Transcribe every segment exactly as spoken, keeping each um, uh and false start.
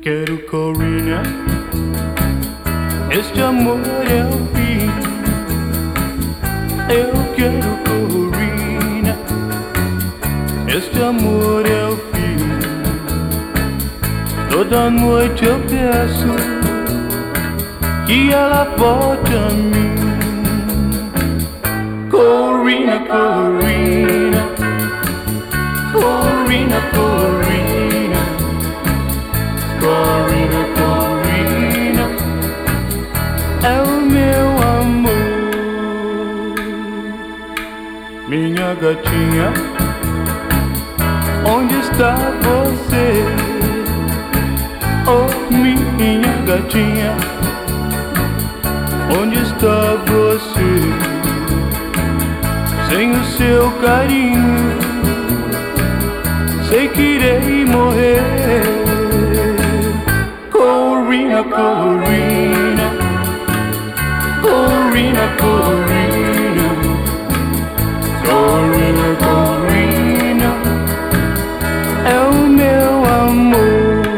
quero Corina, este amor é o fim. Eu quero Corina, este amor é o fim. Toda noite eu peço que ela volte a mim. Corina, Corina, Corina, Corina, Corina, Corina, é o meu amor. Minha gatinha, onde está você? Oh, minha gatinha, onde está você? Sem o seu carinho, sei que irei morrer. Corina, Corina, Corina, Corina, Corina, Corina, é o meu amor.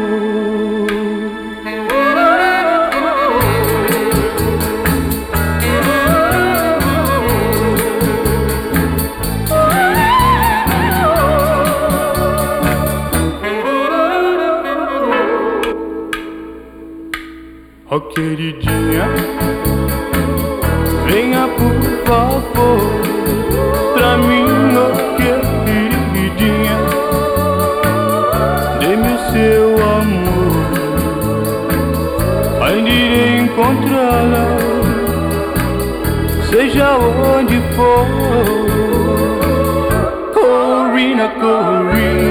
Oh, queridinha, venha por favor pra mim, oh, queridinha, dê-me o seu amor, ainda irei encontrá-la, seja onde for. Corina, Corina,